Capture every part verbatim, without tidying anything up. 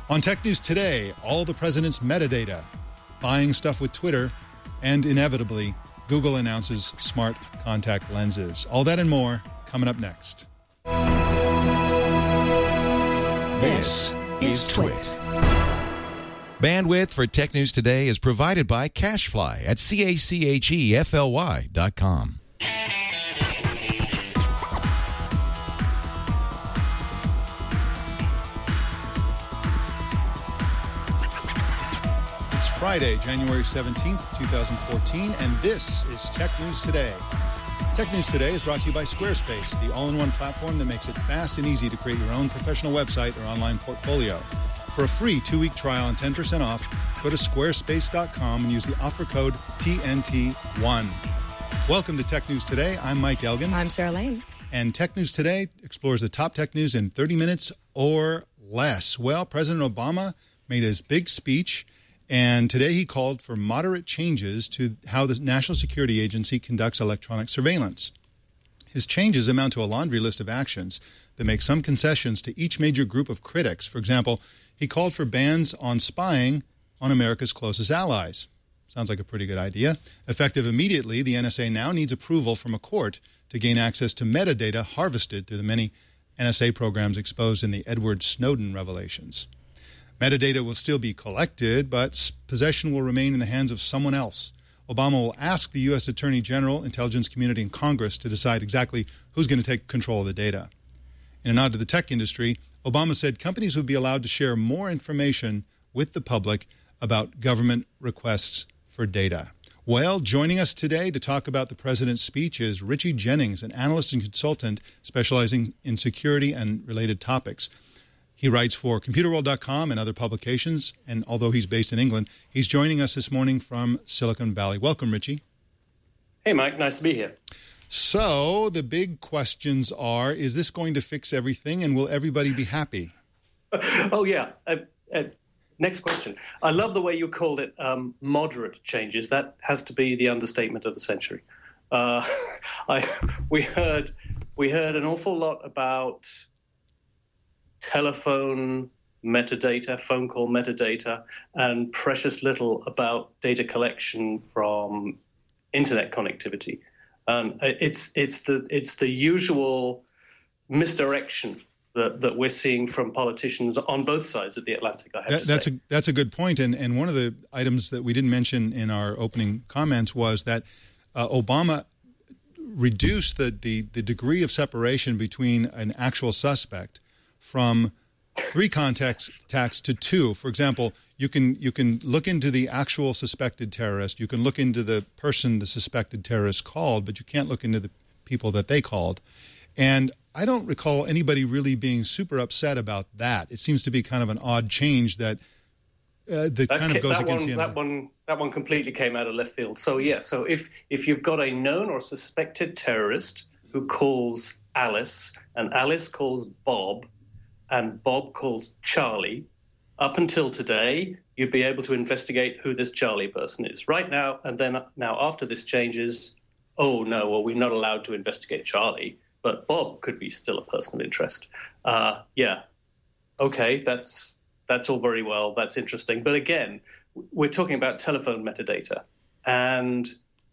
On Tech News Today, all the president's metadata, buying stuff with Twitter, and inevitably, Google announces smart contact lenses. All that and more coming up next. This is Twit. Bandwidth for Tech News Today is provided by CacheFly at C A C H E F L Y dot com. It's Friday, January seventeenth, twenty fourteen, and this is Tech News Today. Tech News Today is brought to you by Squarespace, the all-in-one platform that makes it fast and easy to create your own professional website or online portfolio. For a free two-week trial and ten percent off, go to squarespace dot com and use the offer code T N T one. Welcome to Tech News Today. I'm Mike Elgin. I'm Sarah Lane. And Tech News Today explores the top tech news in thirty minutes or less. Well, President Obama made his big speech, and today he called for moderate changes to how the National Security Agency conducts electronic surveillance. His changes amount to a laundry list of actions that make some concessions to each major group of critics. For example, he called for bans on spying on America's closest allies. Sounds like a pretty good idea. Effective immediately, the N S A now needs approval from a court to gain access to metadata harvested through the many N S A programs exposed in the Edward Snowden revelations. Metadata will still be collected, but possession will remain in the hands of someone else. Obama will ask the U S Attorney General, intelligence community, and Congress to decide exactly who's going to take control of the data. In a nod to the tech industry, Obama said companies would be allowed to share more information with the public about government requests for data. Well, joining us today to talk about the president's speech is Richie Jennings, an analyst and consultant specializing in security and related topics. He writes for computer world dot com and other publications, and although he's based in England, he's joining us this morning from Silicon Valley. Welcome, Richie. Hey, Mike. Nice to be here. So the big questions are, is this going to fix everything, and will everybody be happy? Oh, yeah. Uh, uh, next question. I love the way you called it um, moderate changes. That has to be the understatement of the century. Uh, I, we heard we heard an awful lot about telephone metadata, phone call metadata, and precious little about data collection from internet connectivity. Um, it's it's the it's the usual misdirection that, that we're seeing from politicians on both sides of the Atlantic. I have that, to that's say. a that's a good point. And and one of the items that we didn't mention in our opening comments was that uh, Obama reduced the, the the degree of separation between an actual suspect from three contacts tax to two. For example, you can you can look into the actual suspected terrorist. You can look into the person the suspected terrorist called, but you can't look into the people that they called. And I don't recall anybody really being super upset about that. It seems to be kind of an odd change that uh, that, that kind of goes that against one, the that one. That one completely came out of left field. So yeah, so if if you've got a known or suspected terrorist who calls Alice, and Alice calls Bob, and Bob calls Charlie, up until today, you'd be able to investigate who this Charlie person is. Right now, and then now after this changes, oh no, well, we're not allowed to investigate Charlie, but Bob could be still a person of interest. Uh, yeah, okay, that's that's all very well, that's interesting. But again, we're talking about telephone metadata. And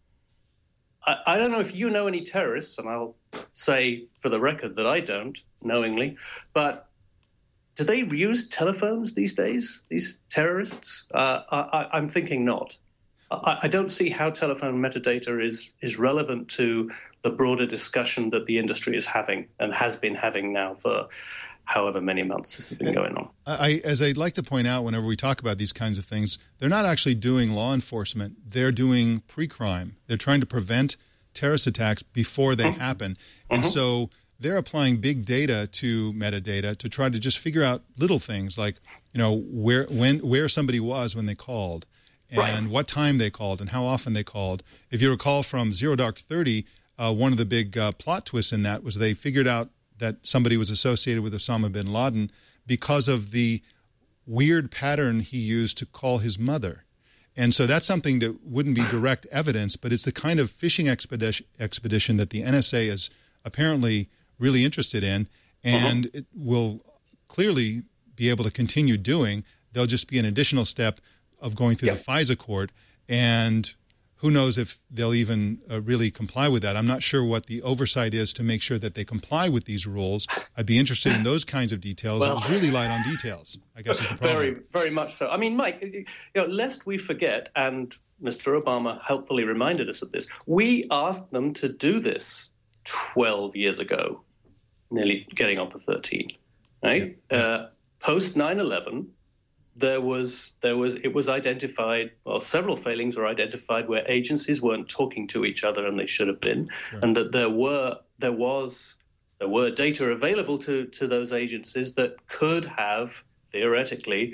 I, I don't know if you know any terrorists, and I'll say for the record that I don't, knowingly, but do they use telephones these days, these terrorists? Uh, I, I'm thinking not. I, I don't see how telephone metadata is, is relevant to the broader discussion that the industry is having and has been having now for however many months this has been going on. I, as I'd like to point out, whenever we talk about these kinds of things, they're not actually doing law enforcement. They're doing pre-crime. They're trying to prevent terrorist attacks before they mm-hmm. happen. And mm-hmm. so they're applying big data to metadata to try to just figure out little things like, you know, where when where somebody was when they called and right. what time they called and how often they called. If you recall from Zero Dark Thirty, uh, one of the big uh, plot twists in that was they figured out that somebody was associated with Osama bin Laden because of the weird pattern he used to call his mother. And so that's something that wouldn't be direct evidence, but it's the kind of fishing expedition, expedition that the N S A is apparently really interested in, and uh-huh. it will clearly be able to continue doing. There'll just be an additional step of going through Yep. the FISA court, and who knows if they'll even uh, really comply with that. I'm not sure what the oversight is to make sure that they comply with these rules. I'd be interested in those kinds of details. Well, it was really light on details, I guess is the problem. Very, very much so. I mean, Mike, you know, lest we forget, and Mister Obama helpfully reminded us of this, we asked them to do this twelve years ago, nearly getting on for thirteen, right? Yeah. Uh, post nine eleven, there was there was it was identified, well, several failings were identified where agencies weren't talking to each other and they should have been, Sure. and that there were there was there were data available to to those agencies that could have theoretically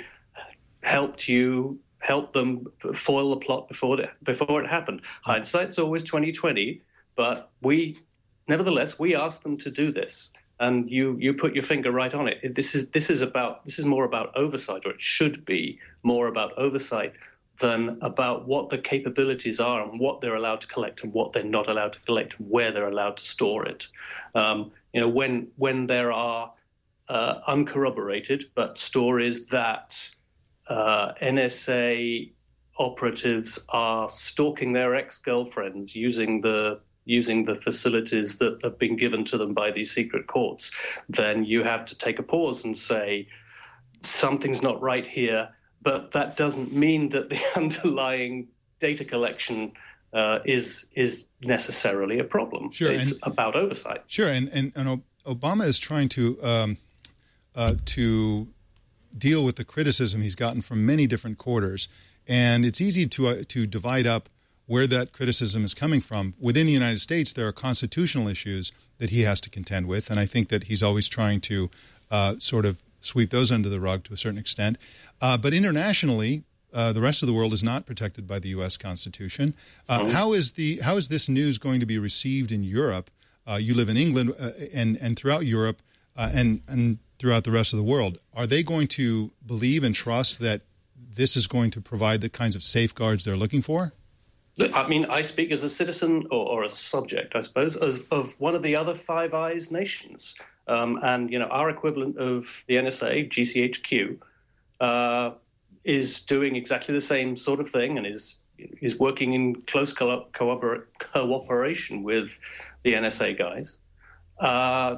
helped you help them foil the plot before it before it happened. Hindsight's always twenty twenty, but we nevertheless we asked them to do this. And you, you put your finger right on it. This is this is about this is more about oversight, or it should be more about oversight than about what the capabilities are and what they're allowed to collect and what they're not allowed to collect and where they're allowed to store it. Um, you know, when when there are uh, uncorroborated but stories that uh, N S A operatives are stalking their ex-girlfriends using the using the facilities that have been given to them by these secret courts, then you have to take a pause and say, something's not right here. But that doesn't mean that the underlying data collection uh, is is necessarily a problem. Sure, It's and- about oversight. Sure, and, and, and Obama is trying to um, uh, to deal with the criticism he's gotten from many different quarters, and it's easy to uh, to divide up where that criticism is coming from. Within the United States, there are constitutional issues that he has to contend with, and I think that he's always trying to uh, sort of sweep those under the rug to a certain extent. Uh, but internationally, uh, the rest of the world is not protected by the U S Constitution. Uh, how is the how is this news going to be received in Europe? Uh, you live in England uh, and and throughout Europe uh, and and throughout the rest of the world. Are they going to believe and trust that this is going to provide the kinds of safeguards they're looking for? I mean, I speak as a citizen or, or as a subject, I suppose, of, of one of the other Five Eyes nations. Um, and, you know, our equivalent of the N S A, G C H Q, uh, is doing exactly the same sort of thing and is is working in close co- cooper- cooperation with the N S A guys. Uh,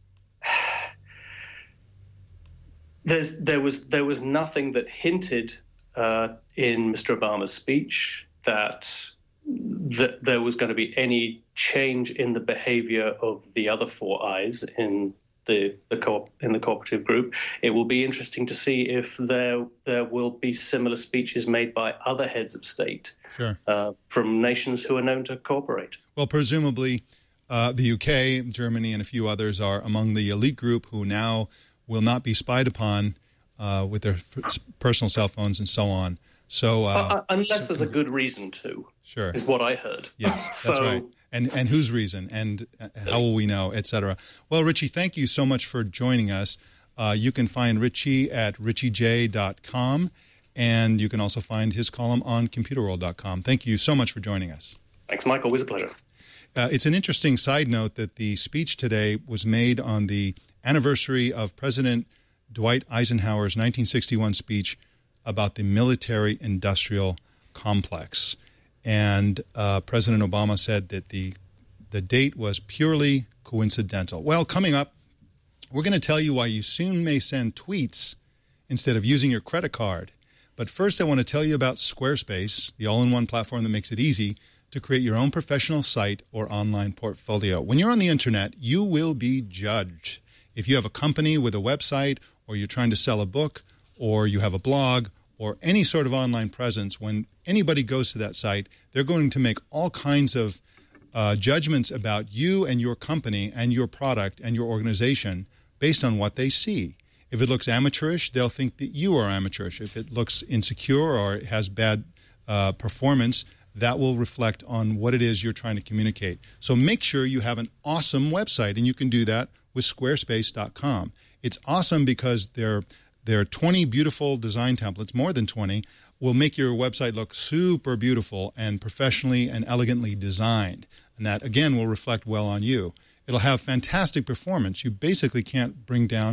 there's, there was there was nothing that hinted uh, in Mister Obama's speech that that there was going to be any change in the behavior of the other four eyes in the the co- in the cooperative group. It will be interesting to see if there there will be similar speeches made by other heads of state Sure. uh, from nations who are known to cooperate. Well, presumably uh, the U K, Germany, and a few others are among the elite group who now will not be spied upon uh, with their f- personal cell phones and so on. So, uh, Uh, unless there's a good reason to, sure. is what I heard. Yes, so, that's right. And and whose reason, and how will we know, et cetera. Well, Richie, thank you so much for joining us. Uh, you can find Richie at richie j dot com, and you can also find his column on computer world dot com. Thank you so much for joining us. Thanks, Mike. Always a pleasure. Uh, it's an interesting side note that the speech today was made on the anniversary of President Dwight Eisenhower's nineteen sixty-one speech about the military-industrial complex. And uh, President Obama said that the the date was purely coincidental. Well, coming up, we're going to tell you why you soon may send tweets instead of using your credit card. But first, I want to tell you about Squarespace, the all-in-one platform that makes it easy to create your own professional site or online portfolio. When you're on the internet, you will be judged. If you have a company with a website, or you're trying to sell a book, or you have a blog, or any sort of online presence, when anybody goes to that site, they're going to make all kinds of uh, judgments about you and your company and your product and your organization based on what they see. If it looks amateurish, they'll think that you are amateurish. If it looks insecure or it has bad uh, performance, that will reflect on what it is you're trying to communicate. So make sure you have an awesome website, and you can do that with squarespace dot com. It's awesome because they're There are twenty beautiful design templates, more than twenty, will make your website look super beautiful and professionally and elegantly designed. And that, again, will reflect well on you. It'll have fantastic performance. You basically can't bring down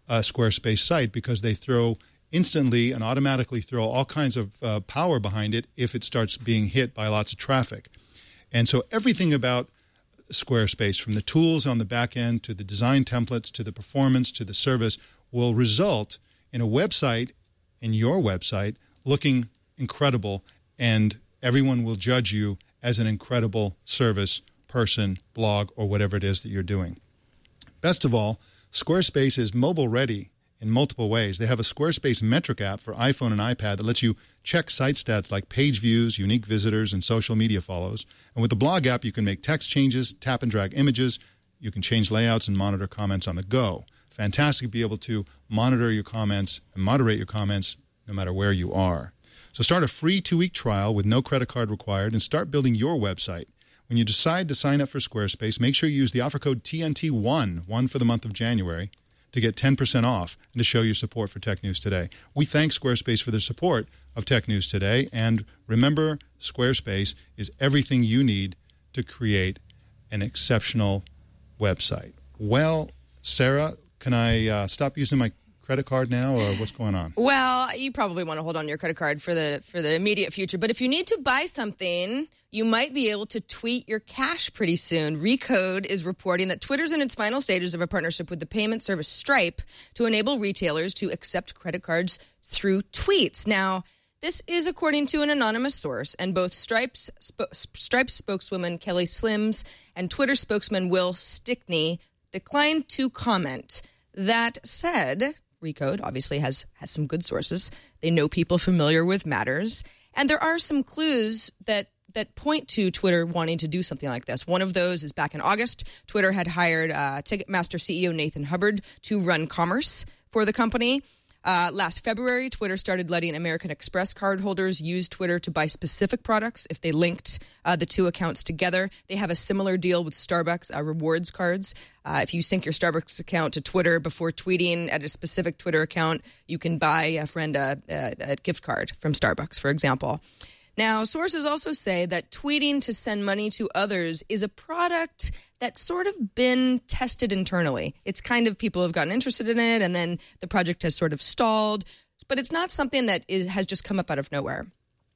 a Squarespace site because they throw instantly and automatically throw all kinds of uh, power behind it if it starts being hit by lots of traffic. And so everything about Squarespace, from the tools on the back end to the design templates to the performance to the service, will result in a website, in your website, looking incredible, and everyone will judge you as an incredible service, person, blog, or whatever it is that you're doing. Best of all, Squarespace is mobile ready in multiple ways. They have a Squarespace metric app for iPhone and iPad that lets you check site stats like page views, unique visitors, and social media follows. And with the blog app, you can make text changes, tap and drag images. You can change layouts and monitor comments on the go. Fantastic to be able to monitor your comments and moderate your comments no matter where you are. So start a free two-week trial with no credit card required and start building your website. When you decide to sign up for Squarespace, make sure you use the offer code T N T one, one for the month of January, to get ten percent off and to show your support for Tech News Today. We thank Squarespace for their support of Tech News Today. And remember, Squarespace is everything you need to create an exceptional website. Well, Sarah, can I uh, stop using my credit card now, or what's going on? Well, you probably want to hold on to your credit card for the for the immediate future. But if you need to buy something, you might be able to tweet your cash pretty soon. Recode is reporting that Twitter's in its final stages of a partnership with the payment service Stripe to enable retailers to accept credit cards through tweets. Now, this is according to an anonymous source, and both Stripe's, sp- Stripe's spokeswoman Kelly Slims and Twitter spokesman Will Stickney declined to comment. That said, Recode obviously has, has some good sources. They know people familiar with matters. And there are some clues that that point to Twitter wanting to do something like this. One of those is back in August, Twitter had hired uh, Ticketmaster C E O Nathan Hubbard to run commerce for the company. Uh, last February, Twitter started letting American Express cardholders use Twitter to buy specific products if they linked uh, the two accounts together. They have a similar deal with Starbucks uh, rewards cards. Uh, if you sync your Starbucks account to Twitter before tweeting at a specific Twitter account, you can buy a friend a, a, a gift card from Starbucks, for example. Now, sources also say that tweeting to send money to others is a product that's sort of been tested internally. It's kind of people have gotten interested in it, and then the project has sort of stalled. But it's not something that is, has just come up out of nowhere.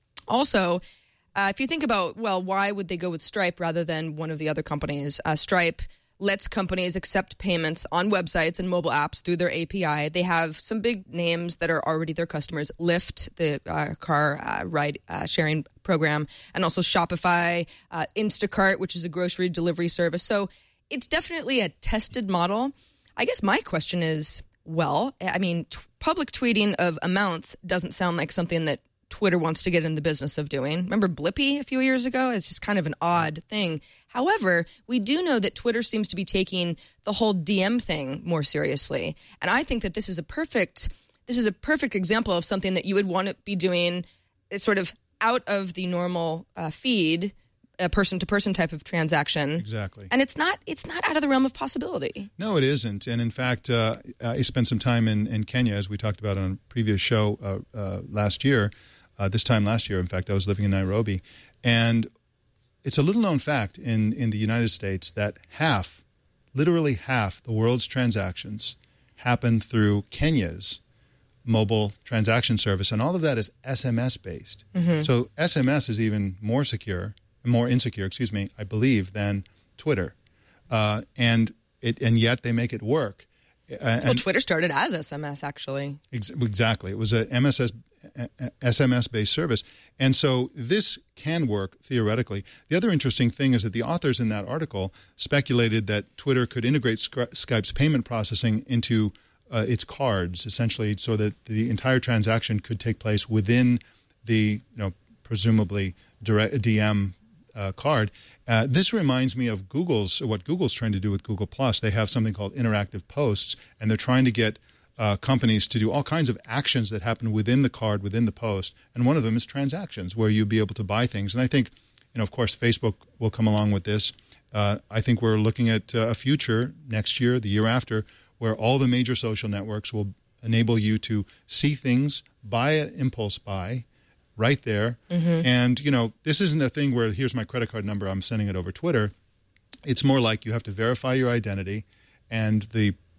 Also, uh, if you think about, well, why would they go with Stripe rather than one of the other companies? Uh, Stripe lets companies accept payments on websites and mobile apps through their A P I. They have some big names that are already their customers. Lyft, the uh, car uh, ride uh, sharing program, and also Shopify, uh, Instacart, which is a grocery delivery service. So it's definitely a tested model. I guess my question is, well, I mean, t- public tweeting of amounts doesn't sound like something that Twitter wants to get in the business of doing. Remember Blippy a few years ago? It's just kind of an odd thing. However, we do know that Twitter seems to be taking the whole D M thing more seriously. And I think that this is a perfect this is a perfect example of something that you would want to be doing. It's sort of out of the normal uh, feed, a person-to-person type of transaction. Exactly. And it's not it's not out of the realm of possibility. No, it isn't. And in fact, uh, I spent some time in, in Kenya, as we talked about on a previous show uh, uh, last year. Uh, this time last year, in fact, I was living in Nairobi. And it's a little-known fact in, in the United States that half, literally half, the world's transactions happen through Kenya's mobile transaction service. And all of that is S M S-based. Mm-hmm. So S M S is even more secure, more insecure, excuse me, I believe, than Twitter. Uh, and it and yet they make it work. Uh, well, Twitter started as S M S, actually. Ex- exactly. It was a M S S, S M S-based service. And so this can work theoretically. The other interesting thing is that the authors in that article speculated that Twitter could integrate Sky- Skype's payment processing into uh, its cards, essentially, so that the entire transaction could take place within the, you know, presumably direct D M uh, card. Uh, this reminds me of Google's, what Google's trying to do with Google Plus. They have something called interactive posts, and they're trying to get uh, companies to do all kinds of actions that happen within the card, within the post. And one of them is transactions, where you'll be able to buy things. And I think, you know, of course, Facebook will come along with this. Uh, I think we're looking at uh, a future next year, the year after, where all the major social networks will enable you to see things, buy an impulse buy, right there. Mm-hmm. And, you know, this isn't a thing where here's my credit card number, I'm sending it over Twitter. It's more like you have to verify your identity, and the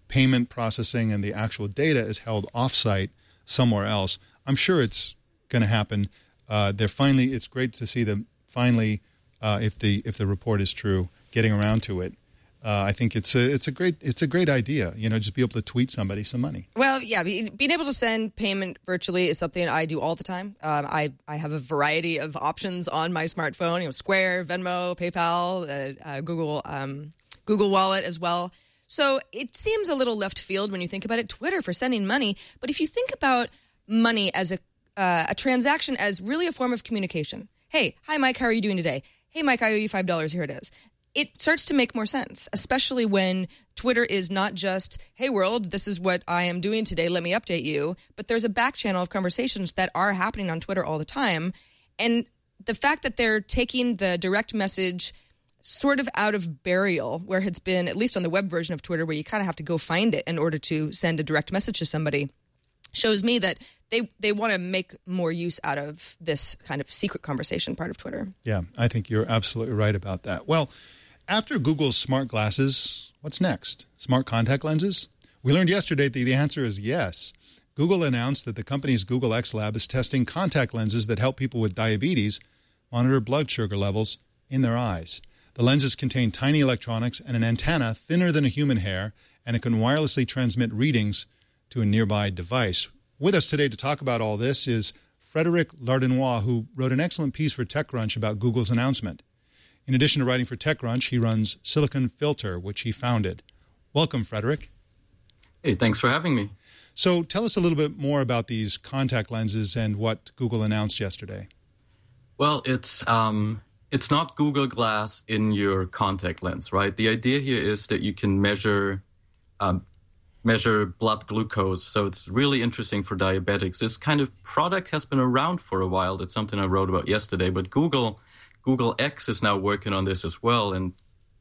payment processing and the actual data is held offsite somewhere else. I'm sure it's going to happen. Uh, they're finally. It's great to see them finally, uh, if the if the report is true, getting around to it. Uh, I think it's a it's a great it's a great idea. You know, just be able to tweet somebody some money. Well, yeah, be, being able to send payment virtually is something I do all the time. Um, I I have a variety of options on my smartphone. You know, Square, Venmo, PayPal, uh, uh, Google um, Google Wallet as well. So it seems a little left field when you think about it. Twitter for sending money, but if you think about money as a uh, a transaction as really a form of communication. Hey, hi Mike, how are you doing today? Hey Mike, I owe you five dollars. Here it is. It starts to make more sense, especially when Twitter is not just, hey, world, this is what I am doing today. Let me update you. But there's a back channel of conversations that are happening on Twitter all the time. And the fact that they're taking the direct message sort of out of burial, where it's been, at least on the web version of Twitter, where you kind of have to go find it in order to send a direct message to somebody, shows me that they, they want to make more use out of this kind of secret conversation part of Twitter. Yeah, I think you're absolutely right about that. Well, after Google's smart glasses, what's next? Smart contact lenses? We learned yesterday that the answer is yes. Google announced that the company's Google X Lab is testing contact lenses that help people with diabetes monitor blood sugar levels in their eyes. The lenses contain tiny electronics and an antenna thinner than a human hair, and it can wirelessly transmit readings to a nearby device. With us today to talk about all this is Frederic Lardinois, who wrote an excellent piece for TechCrunch about Google's announcement. In addition to writing for TechCrunch, he runs Silicon Filter, which he founded. Welcome, Frederic. Hey, thanks for having me. So tell us a little bit more about these contact lenses and what Google announced yesterday. Well, it's um, it's not Google Glass in your contact lens, right? The idea here is that you can measure um, measure blood glucose. So it's really interesting for diabetics. This kind of product has been around for a while. That's something I wrote about yesterday. But Google Google X is now working on this as well. And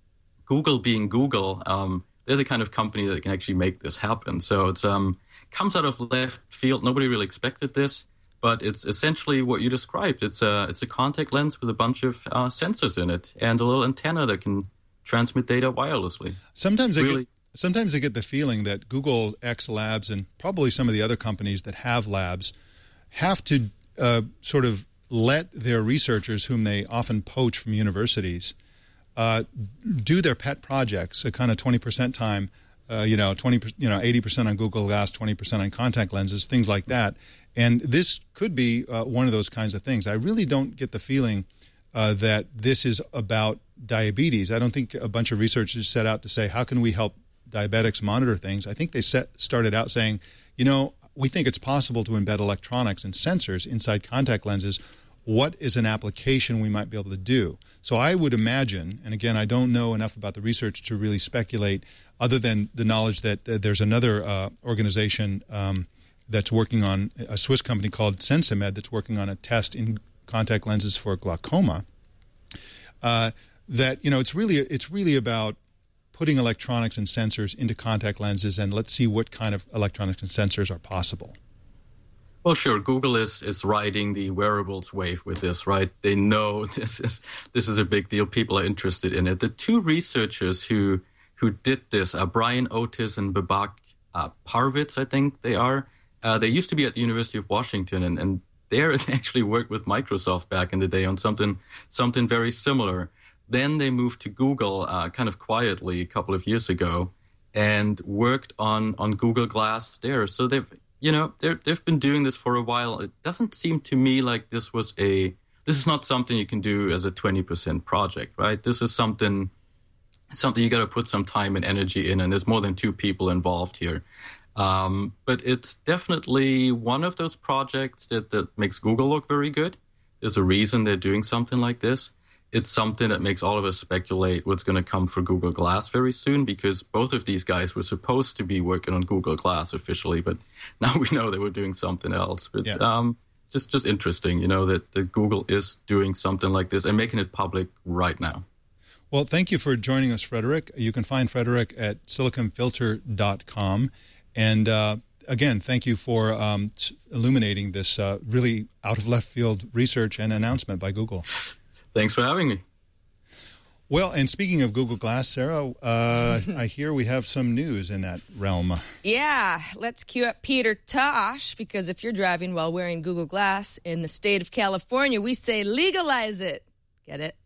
Google being Google, um, they're the kind of company that can actually make this happen. So it's um, comes out of left field. Nobody really expected this, but it's essentially what you described. It's a, it's a contact lens with a bunch of uh, sensors in it and a little antenna that can transmit data wirelessly. Sometimes I really, get, sometimes I get the feeling that Google X Labs and probably some of the other companies that have labs have to uh, sort of let their researchers, whom they often poach from universities, uh, do their pet projects, a kind of twenty percent time, uh, you know, twenty, you know, eighty percent on Google Glass, twenty percent on contact lenses, things like that. And this could be uh, one of those kinds of things. I really don't get the feeling uh, that this is about diabetes. I don't think a bunch of researchers set out to say, how can we help diabetics monitor things? I think they set, started out saying, you know, we think it's possible to embed electronics and sensors inside contact lenses. What is an application we might be able to do? So I would imagine, and again, I don't know enough about the research to really speculate, other than the knowledge that uh, there's another uh, organization um, that's working on, a Swiss company called Sensimed, that's working on a test in contact lenses for glaucoma. Uh, that, you know, it's really it's really about putting electronics and sensors into contact lenses, and let's see what kind of electronics and sensors are possible. Well, sure. Google is is riding the wearables wave with this, right? They know this is this is a big deal. People are interested in it. The two researchers who who did this are Brian Otis and Babak uh, Parvitz, I think they are. Uh, they used to be at the University of Washington, and, and they actually worked with Microsoft back in the day on something something very similar. Then they moved to Google uh, kind of quietly a couple of years ago and worked on, on Google Glass there. So they've, you know, they've been doing this for a while. It doesn't seem to me like this was a, this is not something you can do as a twenty percent project, right? This is something, something you got to put some time and energy in, and there's more than two people involved here. Um, but it's definitely one of those projects that, that makes Google look very good. There's a reason they're doing something like this. It's something that makes all of us speculate what's going to come for Google Glass very soon, because both of these guys were supposed to be working on Google Glass officially, but now we know they were doing something else. But yeah. um, just just interesting, you know, that, that Google is doing something like this and making it public right now. Well, thank you for joining us, Frederic. You can find Frederic at silicon filter dot com. And uh, again, thank you for um, illuminating this uh, really out-of-left-field research and announcement by Google. Thanks for having me. Well, and speaking of Google Glass, Sarah, uh, I hear we have some news in that realm. Yeah, let's cue up Peter Tosh, because if you're driving while wearing Google Glass in the state of California, we say legalize it. Get it?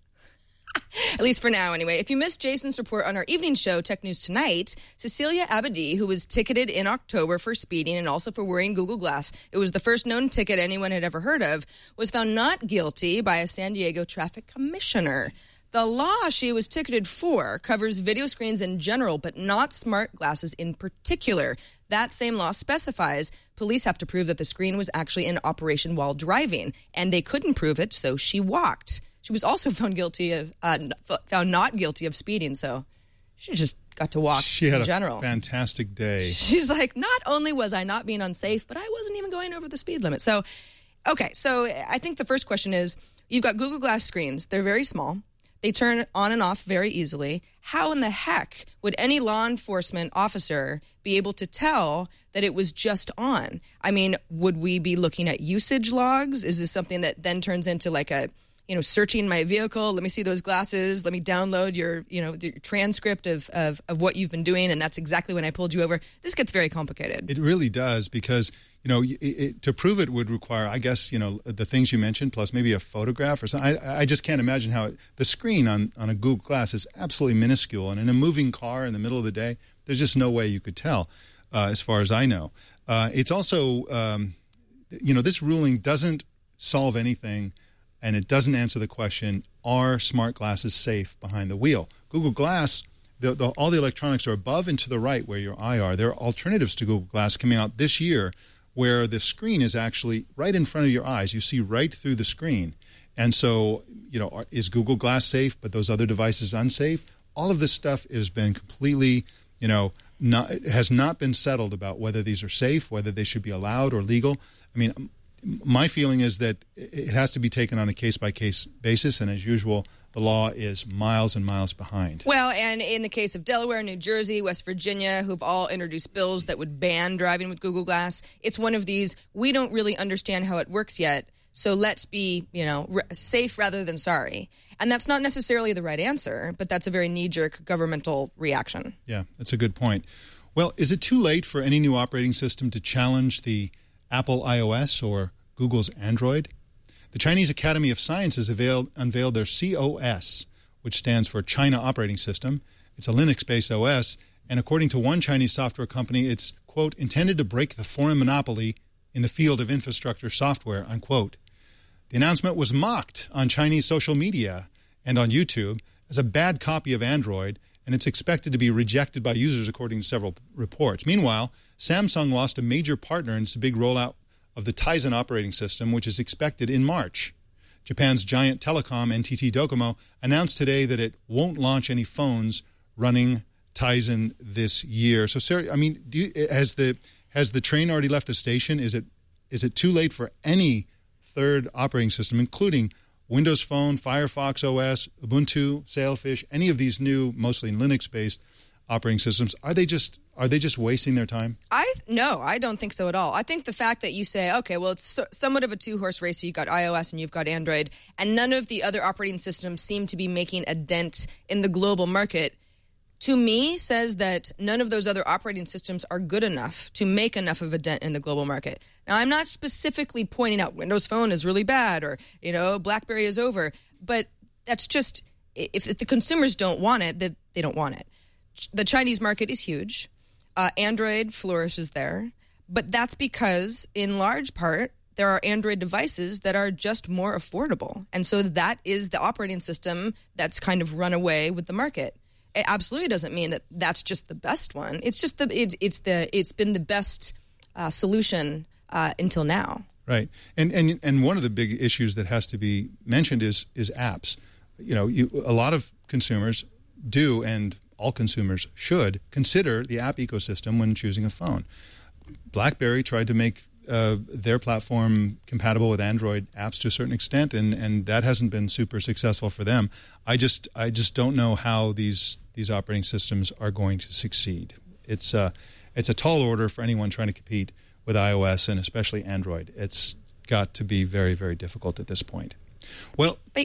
At least for now, anyway. If you missed Jason's report on our evening show, Tech News Tonight, Cecilia Abadi, who was ticketed in October for speeding and also for wearing Google Glass, it was the first known ticket anyone had ever heard of, was found not guilty by a San Diego traffic commissioner. The law she was ticketed for covers video screens in general, but not smart glasses in particular. That same law specifies police have to prove that the screen was actually in operation while driving, and they couldn't prove it, so she walked. She was also found guilty of uh, found not guilty of speeding, so she just got to walk she in had general. A fantastic day. She's like, not only was I not being unsafe, but I wasn't even going over the speed limit. So, okay, so I think the first question is, you've got Google Glass screens. They're very small. They turn on and off very easily. How in the heck would any law enforcement officer be able to tell that it was just on? I mean, would we be looking at usage logs? Is this something that then turns into like a, you know, searching my vehicle? Let me see those glasses. Let me download your, you know, your transcript of, of, of what you've been doing. And that's exactly when I pulled you over. This gets very complicated. It really does, because, you know, it, it, to prove it would require, I guess, you know, the things you mentioned, plus maybe a photograph or something. I, I just can't imagine how it, the screen on, on a Google Glass is absolutely minuscule. And in a moving car in the middle of the day, there's just no way you could tell, uh, as far as I know. Uh, it's also, um, you know, this ruling doesn't solve anything, and it doesn't answer the question, are smart glasses safe behind the wheel? Google Glass, the, the, all the electronics are above and to the right where your eye are. There are alternatives to Google Glass coming out this year where the screen is actually right in front of your eyes. You see right through the screen. And so, you know, is Google Glass safe, but those other devices unsafe? All of this stuff has been completely, you know, not, has not been settled about whether these are safe, whether they should be allowed or legal. I mean, my feeling is that it has to be taken on a case-by-case basis, and as usual, the law is miles and miles behind. Well, and in the case of Delaware, New Jersey, West Virginia, who've all introduced bills that would ban driving with Google Glass, it's one of these, we don't really understand how it works yet, so let's be, you know, r- safe rather than sorry. And that's not necessarily the right answer, but that's a very knee-jerk governmental reaction. Yeah, that's a good point. Well, is it too late for any new operating system to challenge the Apple iOS or Google's Android? The Chinese Academy of Sciences availed, unveiled their C O S, which stands for China Operating System. It's a Linux-based O S, and according to one Chinese software company, it's, quote, intended to break the foreign monopoly in the field of infrastructure software, unquote. The announcement was mocked on Chinese social media and on YouTube as a bad copy of Android, and it's expected to be rejected by users according to several reports. Meanwhile, Samsung lost a major partner in its big rollout of the Tizen operating system, which is expected in March. Japan's giant telecom, N T T Docomo, announced today that it won't launch any phones running Tizen this year. So, Sarah, I mean, do you, has the has the train already left the station? Is it is it too late for any third operating system, including Windows Phone, Firefox O S, Ubuntu, Sailfish, any of these new, mostly Linux-based operating systems? Are they just are they just wasting their time? I no, I don't think so at all. I think the fact that you say, okay, well, it's so, somewhat of a two-horse race. So you've got iOS and you've got Android, and none of the other operating systems seem to be making a dent in the global market, to me, says that none of those other operating systems are good enough to make enough of a dent in the global market. Now, I'm not specifically pointing out Windows Phone is really bad or, you know, BlackBerry is over, but that's just, if, if the consumers don't want it, then they don't want it. The Chinese market is huge. Uh, Android flourishes there, but that's because, in large part, there are Android devices that are just more affordable. And so that is the operating system that's kind of run away with the market. It absolutely doesn't mean that that's just the best one. It's just the it's, it's the it's been the best uh, solution uh, until now. Right, and and and one of the big issues that has to be mentioned is is apps. You know, you, a lot of consumers do, and all consumers should consider the app ecosystem when choosing a phone. BlackBerry tried to make uh, their platform compatible with Android apps to a certain extent, and, and that hasn't been super successful for them. I just I just don't know how these these operating systems are going to succeed. It's uh, it's a tall order for anyone trying to compete with iOS and especially Android. It's got to be very, very difficult at this point. Well, but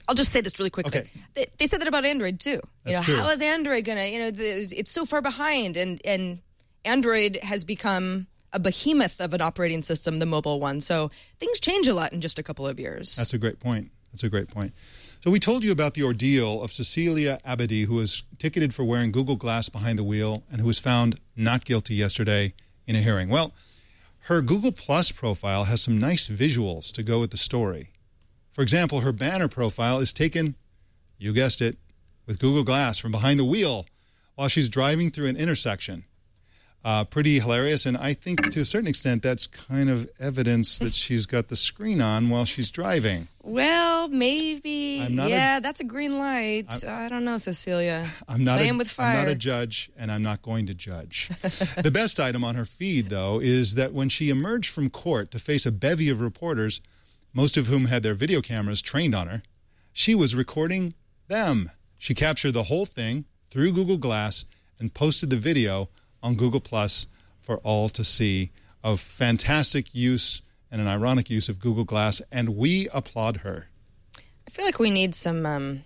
I'll just say this really quickly. Okay. They, they said that about Android too. You That's know, true. how is Android gonna? You know, the, it's so far behind, and and Android has become a behemoth of an operating system, the mobile one. So things change a lot in just a couple of years. That's a great point. That's a great point. So we told you about the ordeal of Cecilia Abedi, who was ticketed for wearing Google Glass behind the wheel and who was found not guilty yesterday in a hearing. Well, her Google Plus profile has some nice visuals to go with the story. For example, her banner profile is taken, you guessed it, with Google Glass from behind the wheel while she's driving through an intersection. Uh, pretty hilarious, and I think to a certain extent that's kind of evidence that she's got the screen on while she's driving. Well, maybe. I'm not yeah, a- that's a green light. I'm- I don't know, Cecilia. I'm not, Playing a, with fire. I'm not a judge, and I'm not going to judge. The best item on her feed, though, is that when she emerged from court to face a bevy of reporters, most of whom had their video cameras trained on her, she was recording them. She captured the whole thing through Google Glass and posted the video on Google Plus for all to see, of fantastic use and an ironic use of Google Glass, and we applaud her. I feel like we need some, um,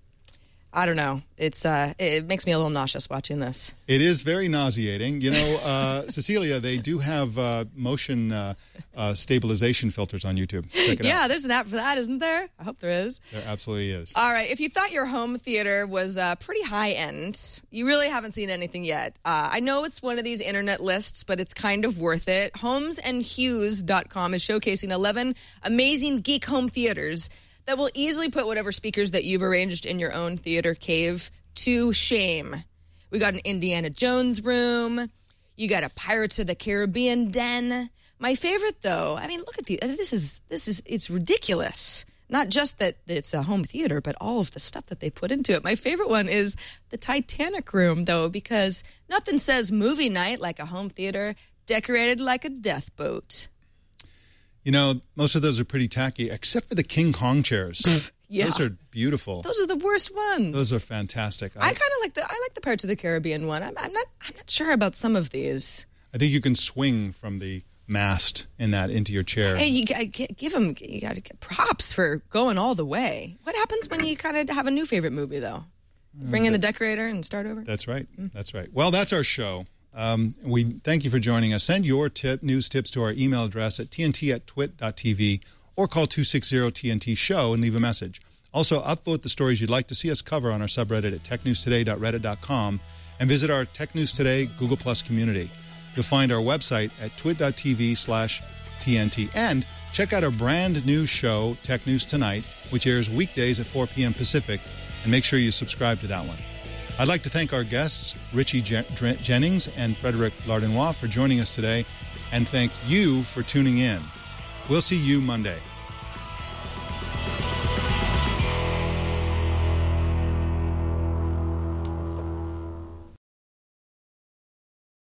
I don't know. It's uh, It makes me a little nauseous watching this. It is very nauseating. You know, uh, Cecilia, they do have uh, motion uh, uh, stabilization filters on YouTube. Check it Yeah, out. there's an app for that, isn't there? I hope there is. There absolutely is. All right, if you thought your home theater was uh, pretty high-end, you really haven't seen anything yet. Uh, I know it's one of these internet lists, but it's kind of worth it. homes and hughes dot com is showcasing eleven amazing geek home theaters that will easily put whatever speakers that you've arranged in your own theater cave to shame. We got an Indiana Jones room. You got a Pirates of the Caribbean den. My favorite, though, I mean, look at the, this is, this is, it's ridiculous. Not just that it's a home theater, but all of the stuff that they put into it. My favorite one is the Titanic room, though, because nothing says movie night like a home theater decorated like a death boat. You know, most of those are pretty tacky, except for the King Kong chairs. Yeah. Those are beautiful. Those are the worst ones. Those are fantastic. I kind of like the I like the Pirates of the Caribbean one. I'm, I'm not I'm not sure about some of these. I think you can swing from the mast in that into your chair. Hey, you gotta give them you got to get props for going all the way. What happens when you kind of have a new favorite movie though? Bring in the decorator and start over. That's right. That's right. Well, that's our show. Um, we thank you for joining us. Send your tip, news tips to our email address at t n t at twit dot t v or call two six zero T N T show and leave a message. Also, upvote the stories you'd like to see us cover on our subreddit at tech news today dot reddit dot com and visit our Tech News Today Google Plus community. You'll find our website at twit dot t v slash T N T. And check out our brand new show, Tech News Tonight, which airs weekdays at four p.m. Pacific, and make sure you subscribe to that one. I'd like to thank our guests, Richie Je- Dre- Jennings and Frederic Lardinois, for joining us today, and thank you for tuning in. We'll see you Monday.